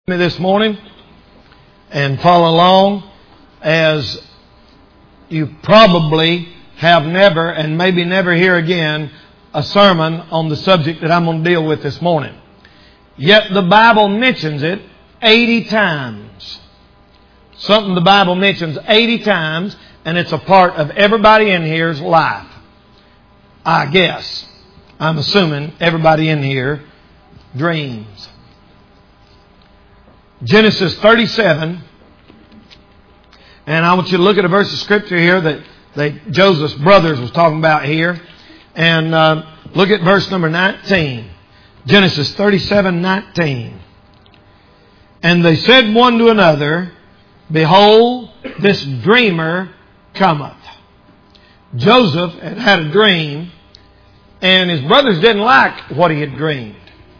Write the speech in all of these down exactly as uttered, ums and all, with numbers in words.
Me this morning and follow along, as you probably have never and maybe never hear again a sermon on the subject that I'm going to deal with this morning. Yet the Bible mentions it eighty times. Something the Bible mentions eighty times, and it's a part of everybody in here's life. I guess. I'm assuming everybody in here dreams. Genesis thirty-seven, and I want you to look at a verse of Scripture here that they, Joseph's brothers was talking about here. And uh, look at verse number nineteen. Genesis thirty-seven nineteen. And they said one to another, Behold, this dreamer cometh. Joseph had had a dream, and his brothers didn't like what he had dreamed.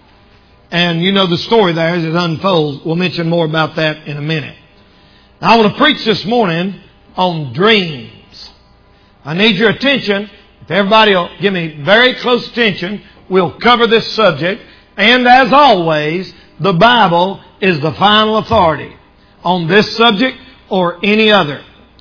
And you know the story there as it unfolds. We'll mention more about that in a minute. Now, I want to preach this morning on dreams. I need your attention. If everybody will give me very close attention, we'll cover this subject. And as always, the Bible is the final authority on this subject or any other.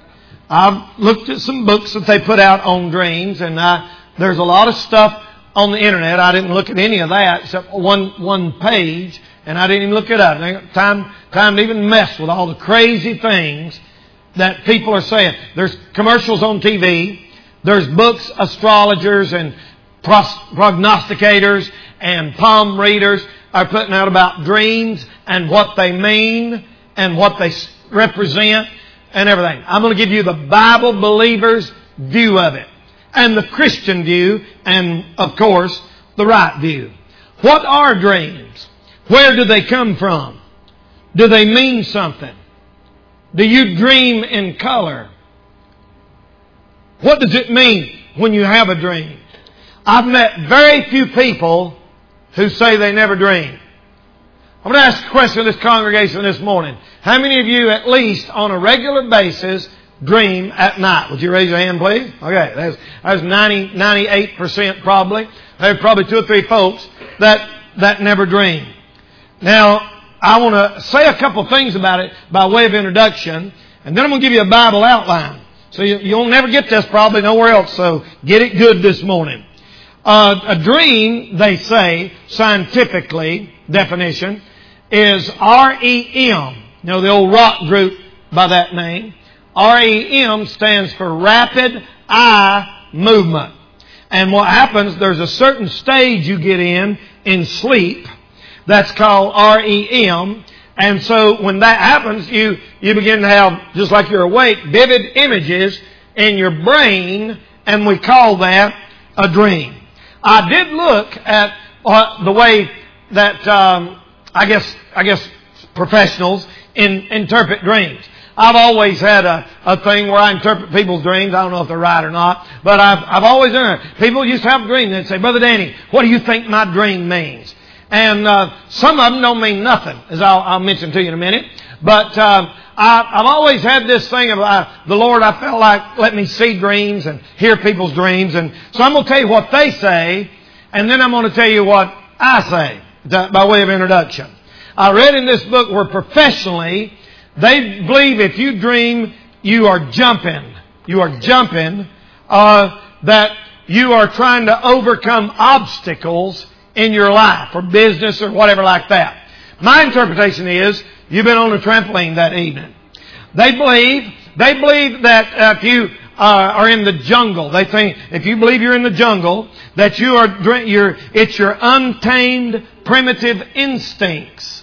I've looked at some books that they put out on dreams, and I, there's a lot of stuff on the internet. I didn't look at any of that except one one page, and I didn't even look it up. I ain't got time, time to even mess with all the crazy things that people are saying. There's commercials on T V. There's books, astrologers and prognosticators and palm readers are putting out about dreams and what they mean and what they represent and everything. I'm going to give you the Bible believer's view of it, and the Christian view, and, of course, the right view. What are dreams? Where do they come from? Do they mean something? Do you dream in color? What does it mean when you have a dream? I've met very few people who say they never dream. I'm going to ask a question of this congregation this morning. How many of you, at least on a regular basis, dream at night? Would you raise your hand, please? Okay, that's, that's ninety, ninety-eight percent probably. There's probably two or three folks that, that never dream. Now, I want to say a couple of things about it by way of introduction, and then I'm going to give you a Bible outline. So you, you'll never get this probably nowhere else, so get it good this morning. Uh, a dream, they say, scientifically, definition, is R E M. You know, the old rock group by that name. R E M stands for rapid eye movement. And what happens, there's a certain stage you get in, in sleep, that's called R E M. And so when that happens, you, you begin to have, just like you're awake, vivid images in your brain, and we call that a dream. I did look at uh, the way that, um, I guess, I guess professionals in, interpret dreams. I've always had a, a thing where I interpret people's dreams. I don't know if they're right or not, but I've, I've always done it. People used to have a dream. They'd say, Brother Danny, what do you think my dream means? And uh, some of them don't mean nothing, as I'll, I'll mention to you in a minute. But uh, I, I've always had this thing of uh, the Lord, I felt like, let me see dreams and hear people's dreams. And so I'm going to tell you what they say, and then I'm going to tell you what I say, by way of introduction. I read in this book where professionally, they believe if you dream, you are jumping. You are jumping. Uh, that you are trying to overcome obstacles in your life or business or whatever like that. My interpretation is you've been on a trampoline that evening. They believe, they believe that uh, if you uh, are in the jungle, they think if you believe you're in the jungle, that you are, you're, it's your untamed primitive instincts.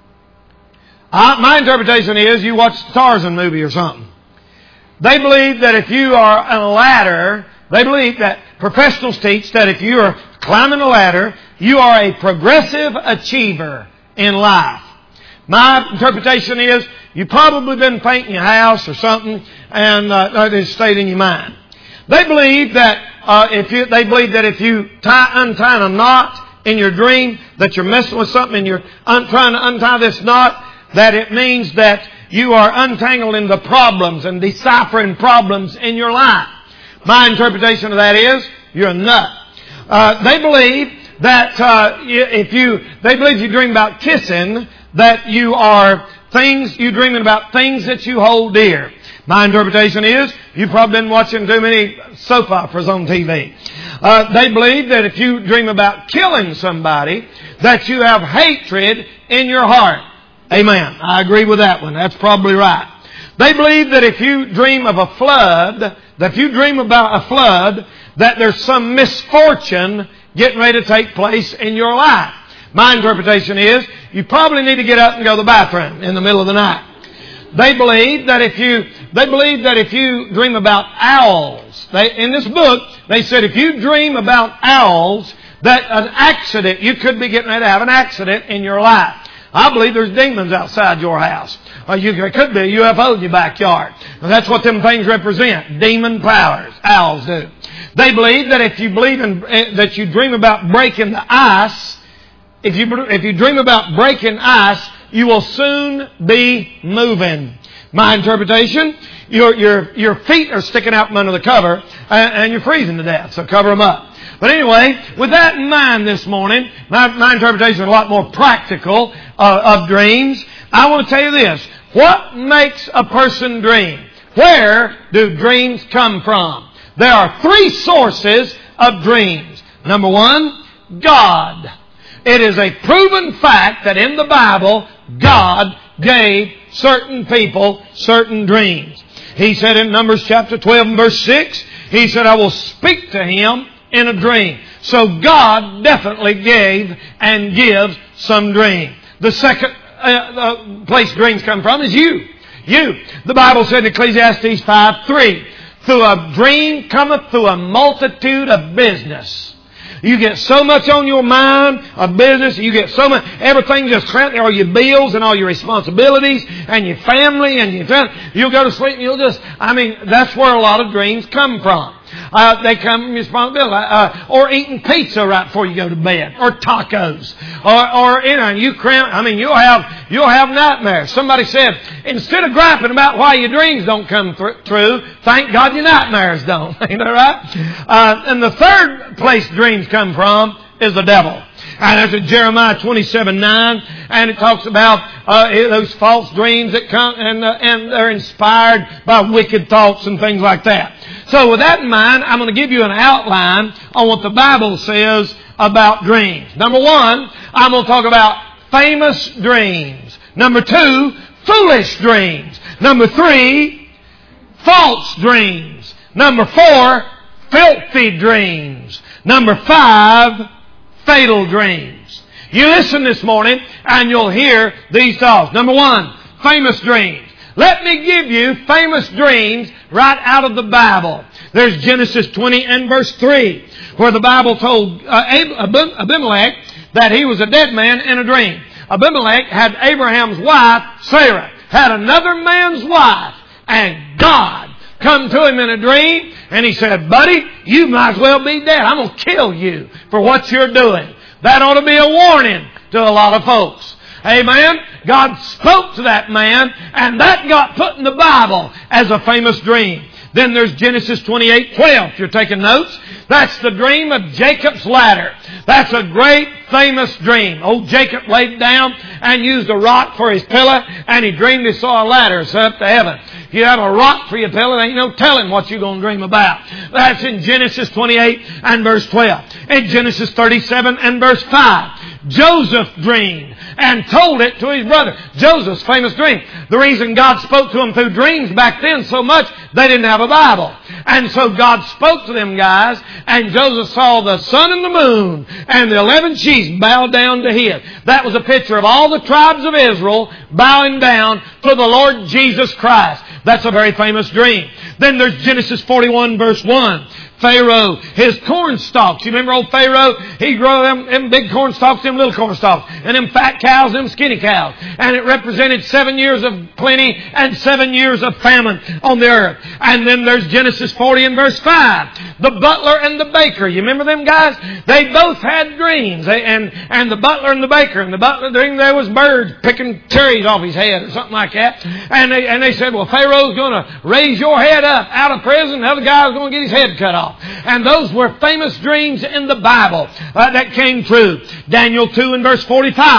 Uh, my interpretation is you watch the Tarzan movie or something. They believe that if you are on a ladder, they believe that professionals teach that if you are climbing a ladder, you are a progressive achiever in life. My interpretation is you've probably been painting your house or something, and uh, it stayed in your mind. They believe that uh, if you, they believe that if you tie untie a knot in your dream, that you're messing with something and you're un- trying to untie this knot, that it means that you are untangling the problems and deciphering problems in your life. My interpretation of that is you're a nut. Uh, they believe that uh, if you, they believe if you dream about kissing, that you are things, you dreaming about things that you hold dear. My interpretation is, you've probably been watching too many soap operas on T V. Uh, they believe that if you dream about killing somebody, that you have hatred in your heart. Amen. I agree with that one. That's probably right. They believe that if you dream of a flood, that if you dream about a flood, that there's some misfortune getting ready to take place in your life. My interpretation is, you probably need to get up and go to the bathroom in the middle of the night. They believe that if you, they believe that if you dream about owls, they, in this book, they said if you dream about owls, that an accident, you could be getting ready to have an accident in your life. I believe there's demons outside your house. Or you, there could be a U F O in your backyard. And that's what them things represent. Demon powers. Owls do. They believe that if you believe in, that you dream about breaking the ice, if you, if you dream about breaking ice, you will soon be moving. My interpretation, your, your, your feet are sticking out from under the cover and, and you're freezing to death. So cover them up. But anyway, with that in mind this morning, my, my interpretation is a lot more practical uh, of dreams. I want to tell you this. What makes a person dream? Where do dreams come from? There are three sources of dreams. Number one, God. It is a proven fact that in the Bible, God gave certain people certain dreams. He said in Numbers chapter twelve and verse six, He said, I will speak to him in a dream. So God definitely gave and gives some dream. The second uh, uh, place dreams come from is you. You. The Bible said in Ecclesiastes five three, through a dream cometh through a multitude of business. You get so much on your mind of business. You get so much, everything just cramped. All your bills and all your responsibilities and your family and your, you'll go to sleep and you'll just, I mean, that's where a lot of dreams come from. Uh, they come from responsibility. Uh, or eating pizza right before you go to bed. Or tacos. Or, or, you know, you cramp, I mean, you'll have, you'll have nightmares. Somebody said, instead of griping about why your dreams don't come th- true, thank God your nightmares don't. Ain't that right? Uh, and the third place dreams come from is the devil. And there's in Jeremiah twenty-seven nine, and it talks about uh, those false dreams that come, and, uh, and they're inspired by wicked thoughts and things like that. So with that in mind, I'm going to give you an outline on what the Bible says about dreams. Number one, I'm going to talk about famous dreams. Number two, foolish dreams. Number three, false dreams. Number four, filthy dreams. Number five, fatal dreams. You listen this morning and you'll hear these thoughts. Number one, famous dreams. Let me give you famous dreams right out of the Bible. There's Genesis twenty and verse three, where the Bible told uh, Abimelech that he was a dead man in a dream. Abimelech had Abraham's wife, Sarah, had another man's wife, and God come to him in a dream, and he said, buddy, you might as well be dead. I'm going to kill you for what you're doing. That ought to be a warning to a lot of folks. Amen. God spoke to that man, and that got put in the Bible as a famous dream. Then there's Genesis twenty-eight twelve. If you're taking notes, that's the dream of Jacob's ladder. That's a great famous dream. Old Jacob laid down and used a rock for his pillow, and he dreamed he saw a ladder set up to heaven. If you have a rock for your pillow, there ain't no telling what you're going to dream about. That's in Genesis twenty-eight and verse twelve. In Genesis thirty-seven and verse five, Joseph dreamed and told it to his brother. Joseph's famous dream. The reason God spoke to him through dreams back then so much, they didn't have a Bible. And so God spoke to them guys, and Joseph saw the sun and the moon and the eleven chiefs bow down to him. That was a picture of all the tribes of Israel bowing down to the Lord Jesus Christ. That's a very famous dream. Then there's Genesis forty-one verse one. Pharaoh, his corn stalks. You remember old Pharaoh? He grew them, them big corn stalks, them little corn stalks. And them fat cows, them skinny cows. And it represented seven years of plenty and seven years of famine on the earth. And then there's Genesis forty and verse five. The butler and the baker. You remember them guys? They both had dreams. They, and, and the butler and the baker. And the butler dreamed there was birds picking cherries off his head or something like that. And they, and they said, well, Pharaoh's going to raise your head up out of prison. The other guy's going to get his head cut off. And those were famous dreams in the Bible uh, that came true. Daniel two and verse forty-five.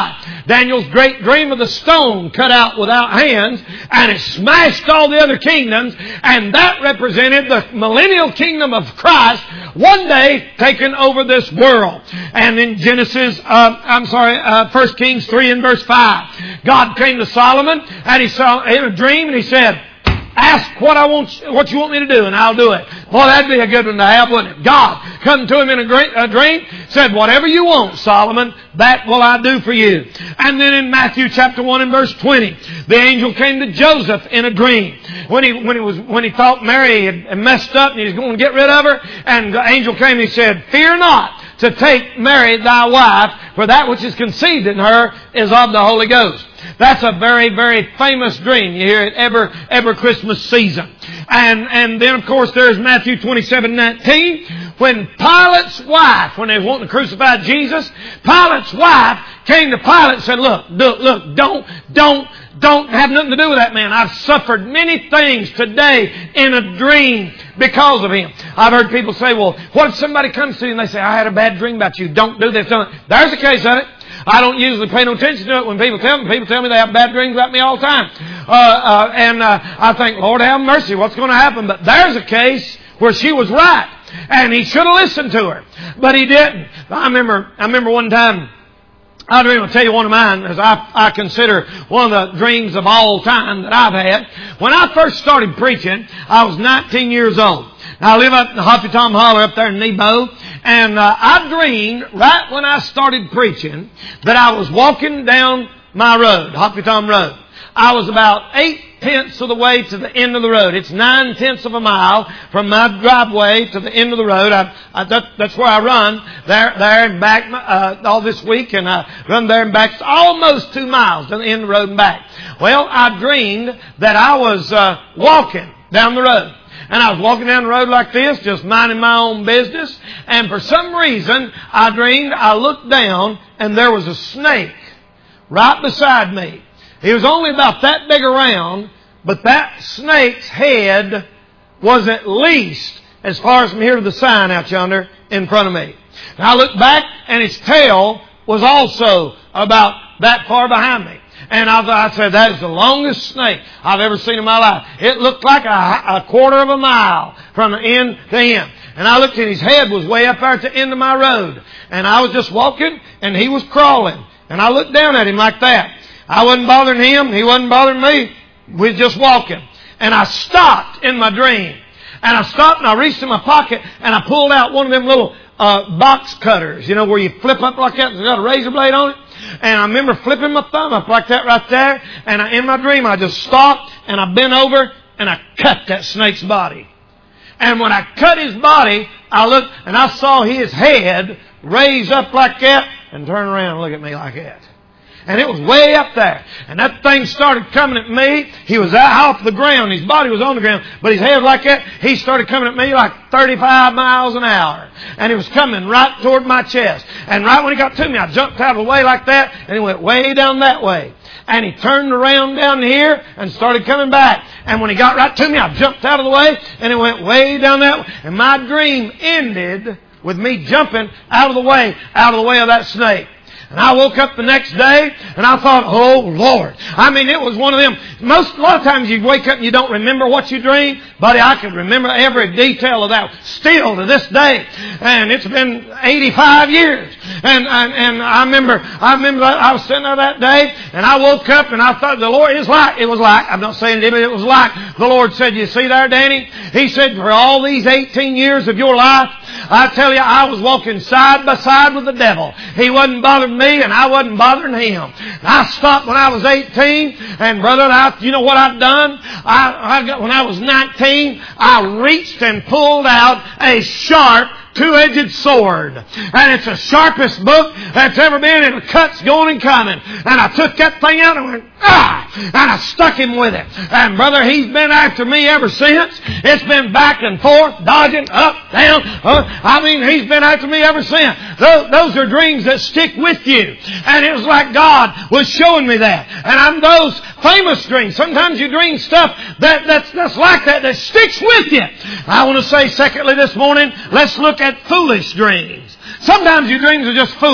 Daniel's great dream of the stone cut out without hands, and it smashed all the other kingdoms, and that represented the millennial kingdom of Christ one day taking over this world. And in Genesis, uh, I'm sorry, uh, First Kings three and verse five, God came to Solomon and he saw in a dream and he said, ask what I want, what you want me to do, and I'll do it. Boy, that'd be a good one to have, wouldn't it? God come to him in a, great, a dream, said, whatever you want, Solomon, that will I do for you. And then in Matthew chapter one and verse twenty, the angel came to Joseph in a dream when he when he was when he thought Mary had messed up and he was going to get rid of her. And the angel came and he said, fear not to take Mary thy wife, for that which is conceived in her is of the Holy Ghost. That's a very, very famous dream. You hear it every, every Christmas season. And, and then, of course, there's Matthew twenty-seven nineteen. When Pilate's wife, when they were wanting to crucify Jesus, Pilate's wife came to Pilate and said, look, look, look, don't, don't, don't have nothing to do with that man. I've suffered many things today in a dream because of him. I've heard people say, well, what if somebody comes to you and they say, I had a bad dream about you. Don't do this. Don't. There's a case of it. I don't usually pay no attention to it when people tell me. People tell me they have bad dreams about me all the time. Uh, uh, and uh, I think, Lord have mercy, what's going to happen? But there's a case where she was right. And he should have listened to her. But he didn't. I remember, I remember one time, I'll dream, I'll tell you one of mine, as I, I consider one of the dreams of all time that I've had. When I first started preaching, I was nineteen years old. Now, I live up in the Hoppy Tom Holler up there in Nebo. And uh, I dreamed right when I started preaching that I was walking down my road, Hoppy Tom Road. I was about eight tenths of the way to the end of the road. It's nine tenths of a mile from my driveway to the end of the road. I, I, that, that's where I run, there, there and back uh, all this week, and I run there and back. It's almost two miles to the end of the road and back. Well, I dreamed that I was uh, walking down the road. And I was walking down the road like this, just minding my own business. And for some reason, I dreamed, I looked down, and there was a snake right beside me. He was only about that big around, but that snake's head was at least as far as from here to the sign out yonder in front of me. And I looked back, and its tail was also about that far behind me. And I, I said, that is the longest snake I've ever seen in my life. It looked like a, a quarter of a mile from end to end. And I looked, and his head was way up there at the end of my road. And I was just walking, and he was crawling. And I looked down at him like that. I wasn't bothering him. He wasn't bothering me. We were just walking. And I stopped in my dream. And I stopped, and I reached in my pocket, and I pulled out one of them little uh, box cutters, you know, where you flip up like that. It's got a razor blade on it. And I remember flipping my thumb up like that right there. And I, in my dream, I just stopped and I bent over and I cut that snake's body. And when I cut his body, I looked and I saw his head raise up like that and turn around and look at me like that. And it was way up there. And that thing started coming at me. He was out off the ground. His body was on the ground. But his head was like that. He started coming at me like thirty-five miles an hour. And he was coming right toward my chest. And right when he got to me, I jumped out of the way like that. And he went way down that way. And he turned around down here and started coming back. And when he got right to me, I jumped out of the way. And he went way down that way. And my dream ended with me jumping out of the way, out of the way of that snake. And I woke up the next day, and I thought, oh, Lord. I mean, it was one of them. Most, a lot of times you wake up and you don't remember what you dreamed. Buddy, I can remember every detail of that still to this day. And it's been eighty-five years. And, and, and I remember, I remember that I was sitting there that day, and I woke up, and I thought, the Lord, it was like, it was like, I'm not saying it, but it was like, the Lord said, you see there, Danny? He said, for all these eighteen years of your life, I tell you, I was walking side by side with the devil. He wasn't bothering me, and I wasn't bothering him. And I stopped when I was eighteen, and brother, I, you know what I've done? I, I got, when I was nineteen, I reached and pulled out a sharp two-edged sword. And it's the sharpest book that's ever been, and it cuts going and coming. And I took that thing out and went, ah! And I stuck him with it. And brother, he's been after me ever since. It's been back and forth, dodging, up, down. Uh, I mean, he's been after me ever since. Those, those are dreams that stick with you. And it was like God was showing me that. And I'm those famous dreams. Sometimes you dream stuff that, that's, that's like that, that sticks with you. I want to say, secondly, this morning, let's look at foolish dreams. Sometimes your dreams are just foolish.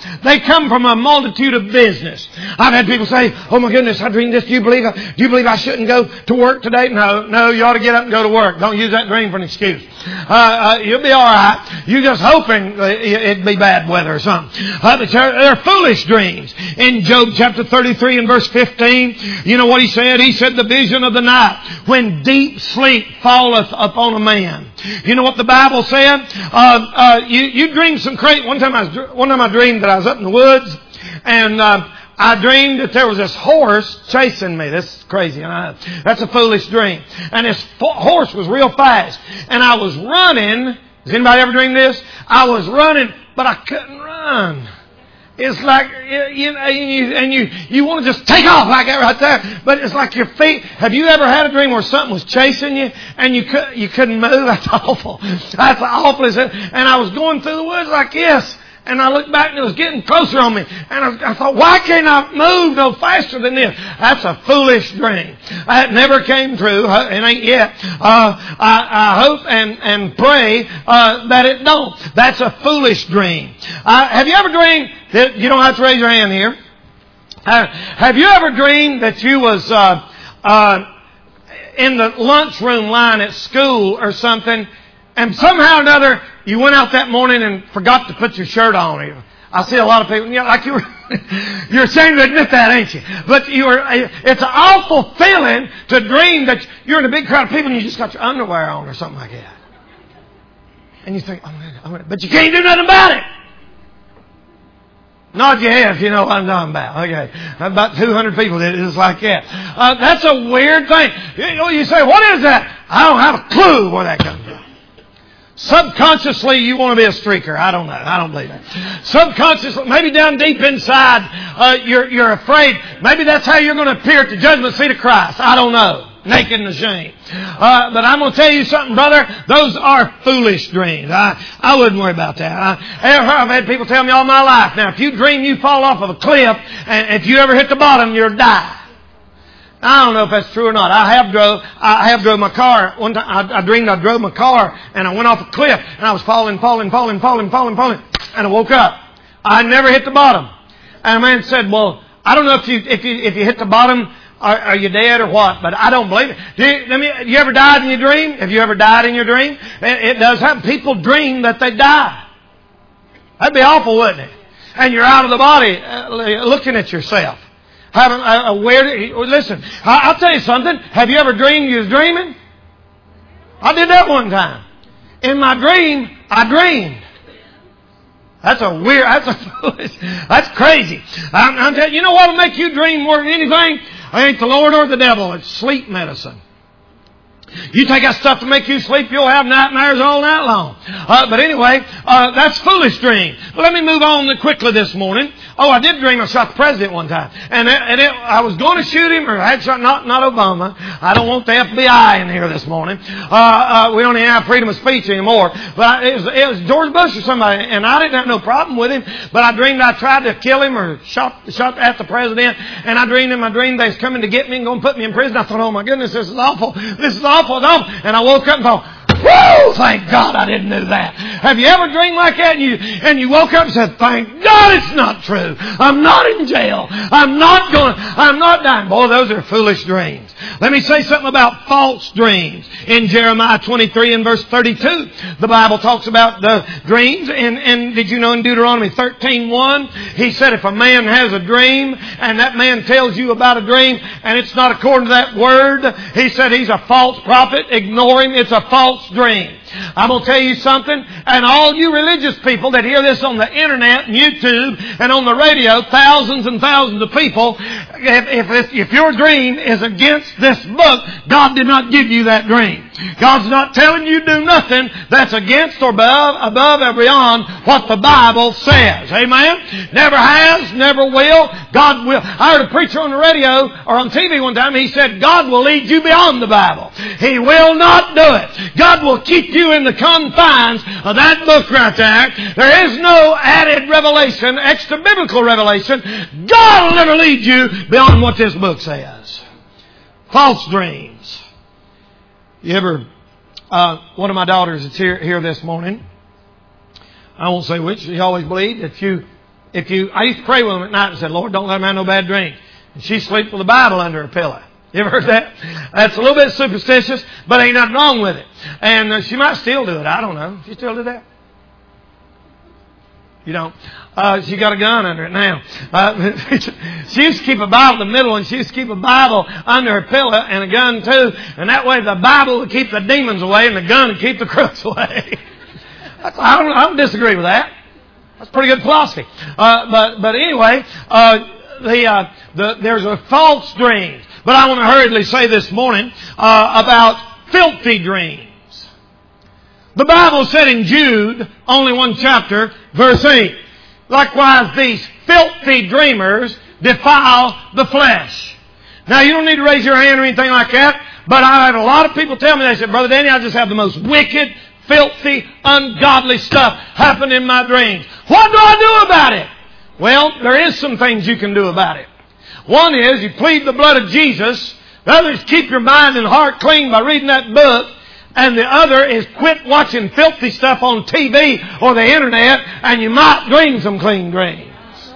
They come from a multitude of business. I've had people say, oh my goodness, I dreamed this. Do you believe I, do you believe I shouldn't go to work today? No, no, you ought to get up and go to work. Don't use that dream for an excuse. Uh, uh, you'll be all right. You're just hoping it'd be bad weather or something. Uh, but they're, they're foolish dreams. In Job chapter thirty-three and verse fifteen, you know what he said? He said, the vision of the night when deep sleep falleth upon a man. You know what the Bible said? Uh, uh, you, you dream some crazy. One time I was, one time I dreamed that I was up in the woods, and uh, I dreamed that there was this horse chasing me. This is crazy. I, that's a foolish dream. And this fo- horse was real fast, and I was running. Has anybody ever dreamed this? I was running, but I couldn't run. It's like, you know, and you, you want to just take off like that right there. But it's like your feet. Have you ever had a dream where something was chasing you and you, could, you couldn't move? That's awful. That's awful. And I was going through the woods like this. And I looked back and it was getting closer on me. And I, I thought, why can't I move no faster than this? That's a foolish dream. That never came true. It ain't yet. Uh, I, I hope and, and pray uh, that it don't. That's a foolish dream. Uh, have you ever dreamed that, you don't have to raise your hand here. Uh, have you ever dreamed that you was uh, uh, in the lunchroom line at school or something, and somehow or another, you went out that morning and forgot to put your shirt on? I see a lot of people, you know, like you were, you're ashamed to admit that, ain't you? But you were, it's an awful feeling to dream that you're in a big crowd of people and you just got your underwear on or something like that. And you think, oh, I'm gonna, but you can't do nothing about it. Nod your head if you know what I'm talking about. Okay. About two hundred people did it just like that. Uh, that's a weird thing. You, you say, what is that? I don't have a clue where that comes from. Subconsciously, you want to be a streaker. I don't know. I don't believe that. Subconsciously, maybe down deep inside, uh, you're, you're afraid. Maybe that's how you're going to appear at the judgment seat of Christ. I don't know. Naked and ashamed. Uh, but I'm going to tell you something, brother. Those are foolish dreams. I, I wouldn't worry about that. I, I've had people tell me all my life. Now, if you dream you fall off of a cliff, and if you ever hit the bottom, you'll die. I don't know if that's true or not. I have drove, I have drove my car. One time, I, I dreamed I drove my car, and I went off a cliff, and I was falling, falling, falling, falling, falling, falling, and I woke up. I never hit the bottom. And a man said, well, I don't know if you, if you, if you hit the bottom, Are, are you dead or what? But I don't believe it. Do you, I mean, you ever died in your dream? Have you ever died in your dream? It, it does happen. People dream that they die. That'd be awful, wouldn't it? And you're out of the body uh, looking at yourself. Having a, a weird... Listen, I, I'll tell you something. Have you ever dreamed you was dreaming? I did that one time. In my dream, I dreamed. That's a weird, that's a foolish, that's crazy. I'm, I'm telling you, you know what will make you dream more than anything? It ain't the Lord or the devil. It's sleep medicine. You take that stuff to make you sleep, you'll have nightmares all night long. Uh, but anyway, uh, that's foolish dream. But let me move on quickly this morning. Oh, I did dream I shot the president one time. And, it, and it, I was going to shoot him, or I had shot, not, not Obama. I don't want the F B I in here this morning. Uh, uh, we don't even have freedom of speech anymore. But it was, it was George Bush or somebody, and I didn't have no problem with him. But I dreamed I tried to kill him or shot, shot at the president. And I dreamed in my dream they was coming to get me and going to put me in prison. I thought, oh my goodness, this is awful. This is awful. Awful, awful. And I woke up and thought, whoa, thank God I didn't do that. Have you ever dreamed like that and you, and you woke up and said, thank God it's not true. I'm not in jail. I'm not going, I'm not dying. Boy, those are foolish dreams. Let me say something about false dreams. In Jeremiah twenty-three and verse thirty-two, the Bible talks about the dreams. And, and did you know in Deuteronomy thirteen one, he said if a man has a dream and that man tells you about a dream and it's not according to that word, he said he's a false prophet. Ignore him. It's a false dream. I'm going to tell you something, and all you religious people that hear this on the internet and YouTube and on the radio, thousands and thousands of people, if, if, if your dream is against this book, God did not give you that dream. God's not telling you to do nothing that's against or above, above or beyond what the Bible says. Amen? Never has, never will. God will. I heard a preacher on the radio or on T V one time, he said, God will lead you beyond the Bible. He will not do it. God will keep you in the confines of that book right there. There is no added revelation, extra biblical revelation. God will never lead you beyond what this book says. False dreams. You ever, uh, one of my daughters is here, here this morning. I won't say which. She always believed that if you if you, I used to pray with them at night and said, Lord, don't let them have no bad dreams. And she sleeps with the Bible under her pillow. You ever heard that? That's a little bit superstitious, but ain't nothing wrong with it. And uh, she might still do it. I don't know. She still do that? You don't. Uh, she got a gun under it now. Uh, she used to keep a Bible in the middle, and she used to keep a Bible under her pillow and a gun too. And that way the Bible would keep the demons away and the gun would keep the crooks away. That's, I, don't, I don't disagree with that. That's pretty good philosophy. Uh, but, but anyway, uh, the, uh, the, there's a false dreams. But I want to hurriedly say this morning uh, about filthy dreams. The Bible said in Jude, only one chapter, verse eight, likewise these filthy dreamers defile the flesh. Now you don't need to raise your hand or anything like that, but I have a lot of people tell me, they said, Brother Danny, I just have the most wicked, filthy, ungodly stuff happen in my dreams. What do I do about it? Well, there is some things you can do about it. One is you plead the blood of Jesus. The other is keep your mind and heart clean by reading that book. And the other is quit watching filthy stuff on T V or the internet, and you might dream some clean dreams.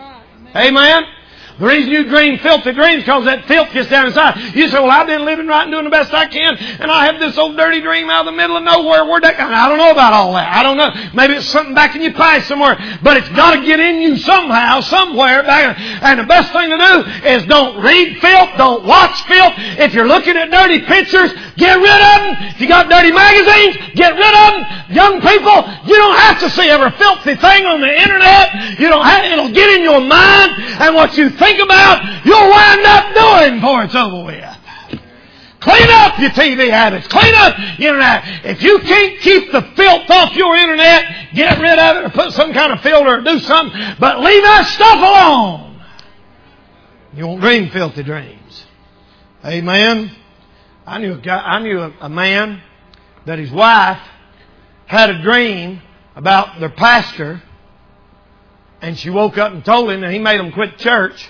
Amen? The reason you dream filthy dreams is because that filth gets down inside. You say, well, I've been living right and doing the best I can, and I have this old dirty dream out of the middle of nowhere. Where'd that come? I don't know about all that. I don't know. Maybe it's something back in your past somewhere. But it's got to get in you somehow, somewhere. Back. And the best thing to do is don't read filth. Don't watch filth. If you're looking at dirty pictures, get rid of them. If you got dirty magazines, get rid of them. Young people, you don't have to see every filthy thing on the internet. You don't have, it'll get in your mind, and what you think about, you'll wind up doing before it's over with. Clean up your T V habits. Clean up your internet. If you can't keep the filth off your internet, get rid of it or put some kind of filter or do something. But leave that stuff alone. You won't dream filthy dreams. Amen. I knew a guy, I knew a, a man that his wife had a dream about their pastor, and she woke up and told him that he made them quit church.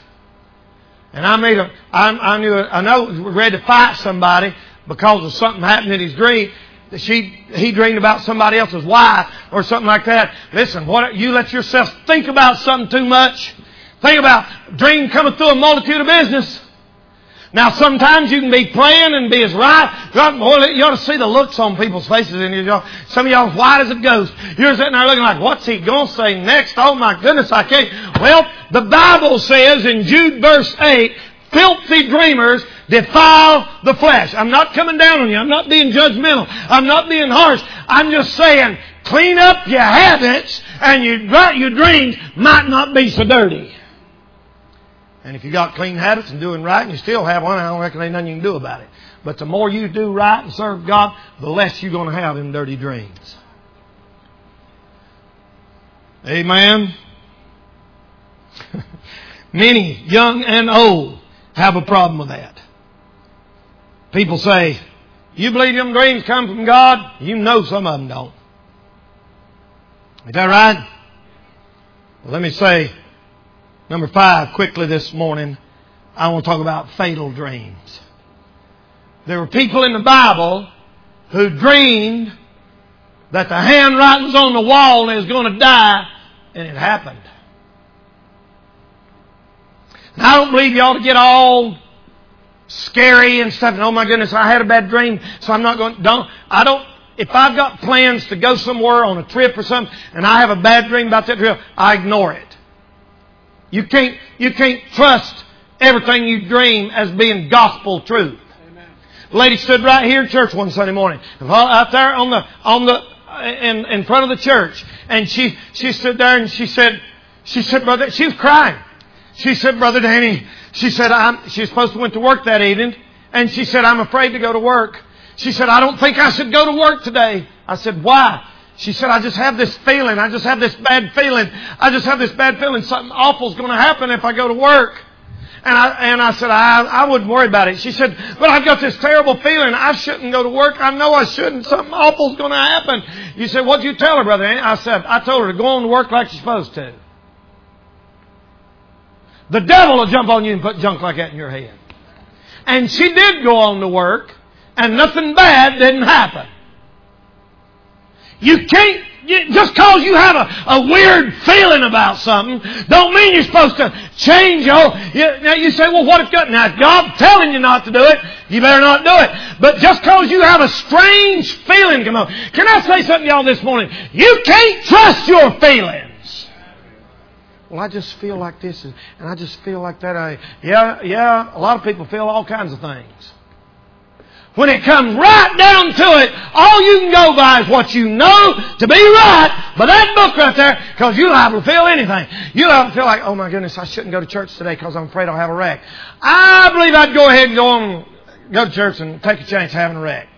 And I made a, I, I knew, I know he was ready to fight somebody because of something happened in his dream. She, he dreamed about somebody else's wife or something like that. Listen, what, you let yourself think about something too much. Think about dream coming through a multitude of business. Now, sometimes you can be praying and be as right. Boy, you ought to see the looks on people's faces. And you, some of y'all as white as a ghost. You're sitting there looking like, what's he going to say next? Oh, my goodness, I can't. Well, the Bible says in Jude verse eight, filthy dreamers defile the flesh. I'm not coming down on you. I'm not being judgmental. I'm not being harsh. I'm just saying, clean up your habits and your, your dreams might not be so dirty. And if you got clean habits and doing right and you still have one, I don't reckon there's nothing you can do about it. But the more you do right and serve God, the less you're going to have in dirty dreams. Amen. Many, young and old, have a problem with that. People say, you believe them dreams come from God? You know some of them don't. Is that right? Well, let me say, number five, quickly this morning, I want to talk about fatal dreams. There were people in the Bible who dreamed that the handwriting was on the wall and they was going to die, and it happened. And I don't believe you ought to get all scary and stuff. And, oh my goodness, I had a bad dream, so I'm not going. Don't I don't. If I've got plans to go somewhere on a trip or something, and I have a bad dream about that trip, I ignore it. You can't, you can't trust everything you dream as being gospel truth. Amen. The lady stood right here in church one Sunday morning, out there on the, on the, in, in front of the church. And she, she stood there and she said, she said, brother, she was crying. She said, Brother Danny, she said, I'm, she was supposed to went to work that evening. And she said, I'm afraid to go to work. She said, I don't think I should go to work today. I said, why? She said, I just have this feeling. I just have this bad feeling. I just have this bad feeling. Something awful is going to happen if I go to work. And I, and I said, I, I wouldn't worry about it. She said, but I've got this terrible feeling. I shouldn't go to work. I know I shouldn't. Something awful is going to happen. You said, what'd you tell her, Brother Andy? I said, I told her to go on to work like she's supposed to. The devil will jump on you and put junk like that in your head. And she did go on to work, and nothing bad didn't happen. You can't just because you have a, a weird feeling about something, don't mean you're supposed to change your... You, now you say, well, what if God... Now, if God's telling you not to do it, you better not do it. But just because you have a strange feeling come on. Can I say something to y'all this morning? You can't trust your feelings. Well, I just feel like this, and I just feel like that. I, yeah, yeah, a lot of people feel all kinds of things. When it comes right down to it, all you can go by is what you know to be right. But that book right there, because you're liable to feel anything. You're liable to feel like, oh my goodness, I shouldn't go to church today because I'm afraid I'll have a wreck. I believe I'd go ahead and go on, go to church and take a chance of having a wreck.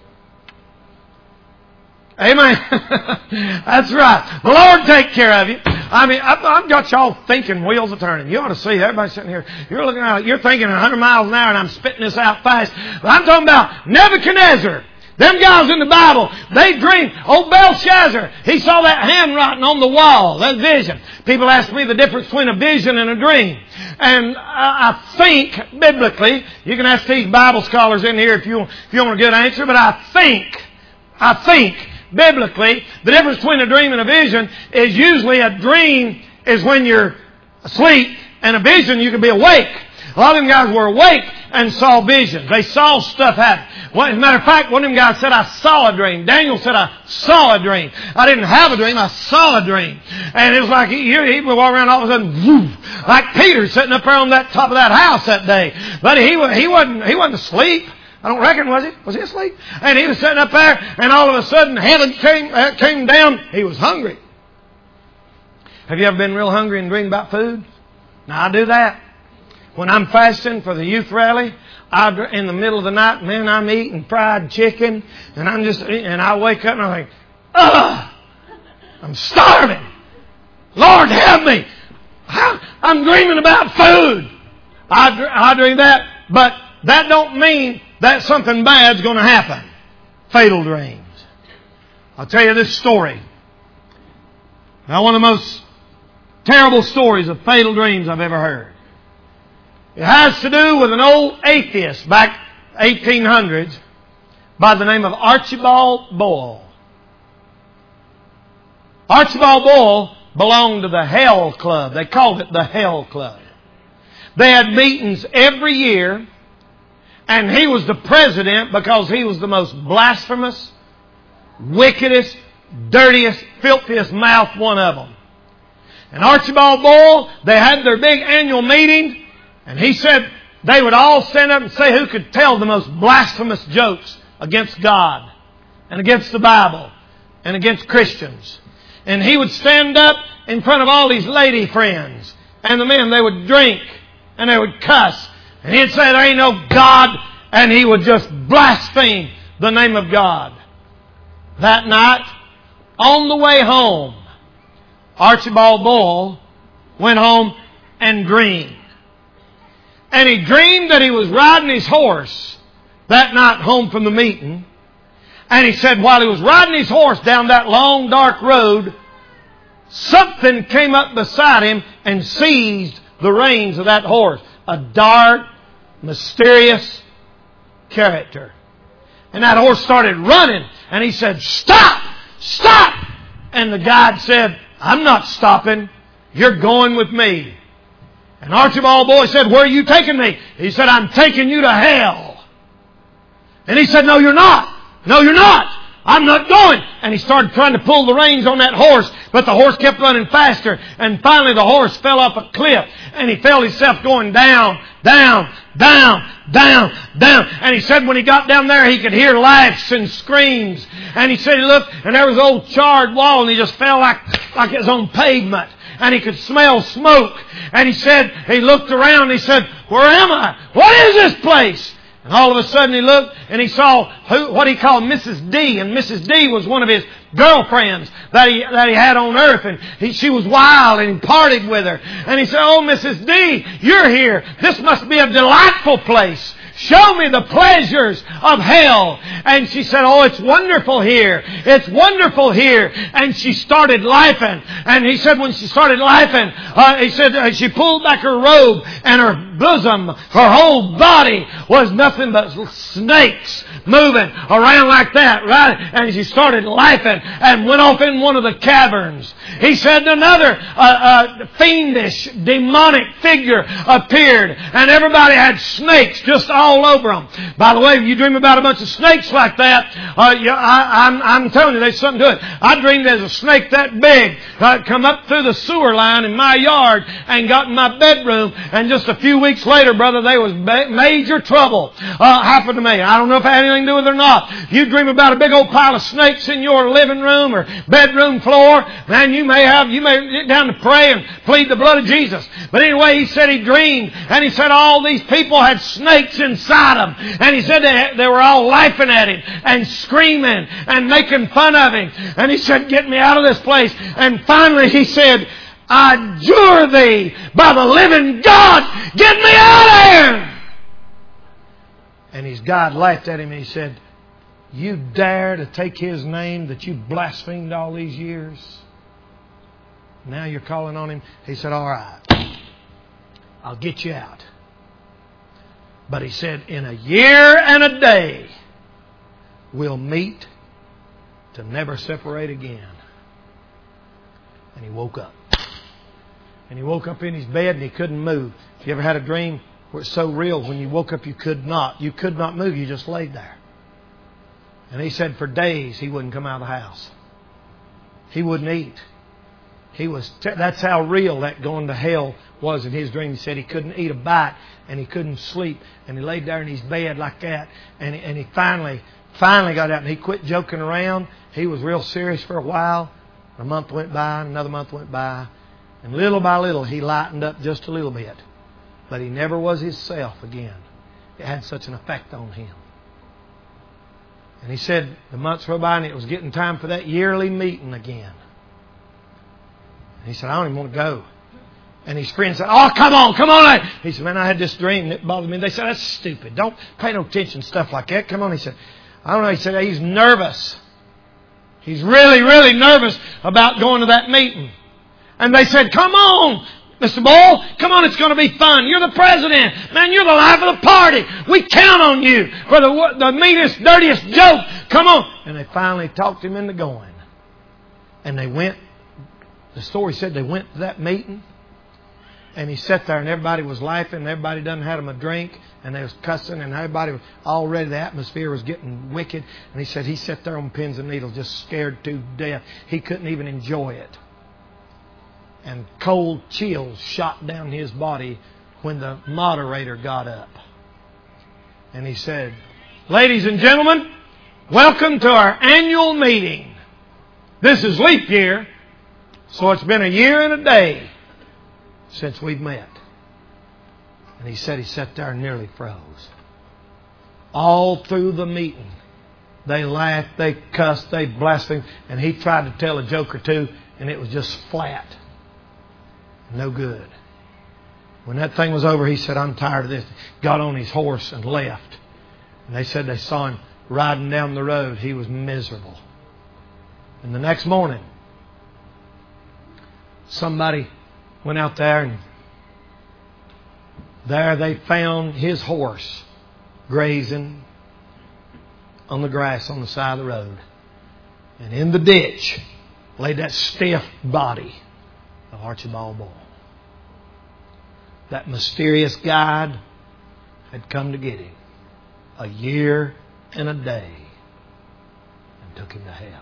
Amen. That's right. The Lord take care of you. I mean, I've got y'all thinking wheels are turning. You ought to see everybody sitting here. You're looking out. You're thinking one hundred miles an hour, and I'm spitting this out fast. But I'm talking about Nebuchadnezzar. Them guys in the Bible, they dreamed. Old Belshazzar, he saw that handwriting on the wall, that vision. People ask me the difference between a vision and a dream. And I think, biblically, you can ask these Bible scholars in here if you, if you want a good answer, but I think, I think, biblically, the difference between a dream and a vision is usually a dream is when you're asleep, and a vision you can be awake. A lot of them guys were awake and saw visions. They saw stuff happen. Well, as a matter of fact, one of them guys said, I saw a dream. Daniel said, I saw a dream. I didn't have a dream, I saw a dream. And it was like he, he would walk around all of a sudden, woof, like Peter sitting up there on that top of that house that day. But he, he, wasn't, he wasn't asleep. I don't reckon, was he? Was he asleep? And he was sitting up there, and all of a sudden, heaven came, uh, came down. He was hungry. Have you ever been real hungry and dreamed about food? Now, I do that. When I'm fasting for the youth rally, I, in the middle of the night, man, I'm eating fried chicken, and I'm just, and I wake up and I think, ugh, I'm starving. Lord, help me. I'm dreaming about food. I, I dream that, but that don't mean that something bad's going to happen. Fatal dreams. I'll tell you this story. Now, one of the most terrible stories of fatal dreams I've ever heard. It has to do with an old atheist back eighteen hundreds by the name of Archibald Boyle. Archibald Boyle belonged to the Hell Club. They called it the Hell Club. They had meetings every year, and he was the president because he was the most blasphemous, wickedest, dirtiest, filthiest mouth one of them. And Archibald Boyle, they had their big annual meeting, and he said they would all stand up and say who could tell the most blasphemous jokes against God and against the Bible and against Christians. And he would stand up in front of all these lady friends, and the men, they would drink and they would cuss. And he'd say there ain't no God, and he would just blaspheme the name of God. That night, on the way home, Archibald Boyle went home and dreamed. And he dreamed that he was riding his horse that night home from the meeting. And he said while he was riding his horse down that long, dark road, something came up beside him and seized the reins of that horse. A dark, mysterious character. And that horse started running. And he said, "Stop! Stop!" And the guide said, "I'm not stopping. You're going with me." And Archibald Boyle said, "Where are you taking me?" He said, "I'm taking you to hell." And he said, "No, you're not. No, you're not. I'm not going." And he started trying to pull the reins on that horse, but the horse kept running faster. And finally the horse fell off a cliff, and he felt himself going down, down, down, down, down. And he said when he got down there, he could hear laughs and screams. And he said he looked, and there was an old charred wall, and he just felt like, like it was on pavement. And he could smell smoke. And he said, he looked around and he said, "Where am I? What is this place?" And all of a sudden he looked and he saw who, what he called Missus D. And Missus D was one of his girlfriends that he, that he had on earth. And he, she was wild, and he parted with her. And he said, "Oh, Missus D, you're here. This must be a delightful place. Show me the pleasures of hell." And she said, "Oh, it's wonderful here. It's wonderful here." And she started laughing. And he said when she started laughing, uh, he said uh, she pulled back her robe, and her bosom, her whole body was nothing but snakes moving around like that, right? And she started laughing and went off in one of the caverns. He said another uh, uh, fiendish, demonic figure appeared, and everybody had snakes just all over them. By the way, if you dream about a bunch of snakes like that, uh, you, I, I'm, I'm telling you, there's something to it. I dreamed there's a snake that big uh, come up through the sewer line in my yard and got in my bedroom, and just a few weeks later, brother, there was ba- major trouble uh, happened to me. I don't know if it had anything to do with it or not. If you dream about a big old pile of snakes in your living room or bedroom floor, man, you may have, you may get down to pray and plead the blood of Jesus. But anyway, he said he dreamed, and he said all these people had snakes inside them, and he said they, they were all laughing at him and screaming and making fun of him. And he said, get me out of this place. And finally he said, I adjure thee by the living God, get me out of here! And his God laughed at him and he said, you dare to take His name that you blasphemed all these years? Now you're calling on Him? He said, all right, I'll get you out. But he said, in a year and a day, we'll meet to never separate again. And he woke up. And he woke up in his bed and he couldn't move. You ever had a dream where it's so real when you woke up you could not? You could not move. You just laid there. And he said for days he wouldn't come out of the house. He wouldn't eat. He was. T- that's how real that going to hell was in his dream. He said he couldn't eat a bite and he couldn't sleep. And he laid there in his bed like that. And he, and he finally, finally got out and he quit joking around. He was real serious for a while. A month went by, another month went by. And little by little he lightened up just a little bit. But he never was himself again. It had such an effect on him. And he said the months went by and it was getting time for that yearly meeting again. And he said, I don't even want to go. And his friends said, oh, come on, come on. He said, man, I had this dream that bothered me. They said, that's stupid. Don't pay no attention to stuff like that. Come on. He said, I don't know. He said, he's nervous. He's really, really nervous about going to that meeting. And they said, come on, Mister Bull, come on, it's going to be fun. You're the president. Man, you're the life of the party. We count on you for the, the meanest, dirtiest joke. Come on. And they finally talked him into going. And they went, the story said they went to that meeting. And he sat there and everybody was laughing and everybody done had him a drink and they was cussing and everybody was already, the atmosphere was getting wicked. And he said he sat there on pins and needles just scared to death. He couldn't even enjoy it. And cold chills shot down his body when the moderator got up. And he said, ladies and gentlemen, welcome to our annual meeting. This is leap year, so it's been a year and a day since we've met. And he said he sat there and nearly froze. All through the meeting, they laughed, they cussed, they blasphemed, and he tried to tell a joke or two, and it was just flat. No good. When that thing was over, he said, I'm tired of this. Got on his horse and left. And they said they saw him riding down the road. He was miserable. And the next morning, somebody went out there and there they found his horse grazing on the grass on the side of the road. And in the ditch lay that stiff body of Archibald Bull. That mysterious guide had come to get him a year and a day and took him to hell.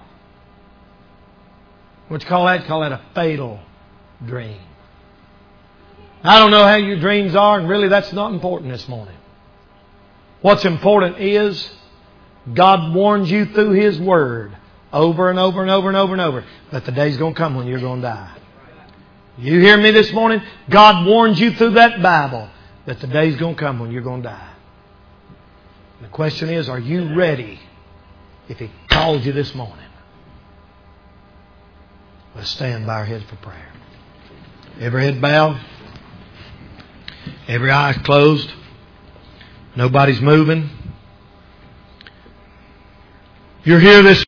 What you call that? Call that a fatal dream. I don't know how your dreams are, and really that's not important this morning. What's important is God warns you through His Word over and over and over and over and over that the day's going to come when you're going to die. You hear me this morning? God warns you through that Bible that the day's going to come when you're going to die. The question is, are you ready if He calls you this morning? Let's stand by our heads for prayer. Every head bowed. Every eye closed. Nobody's moving. You're here this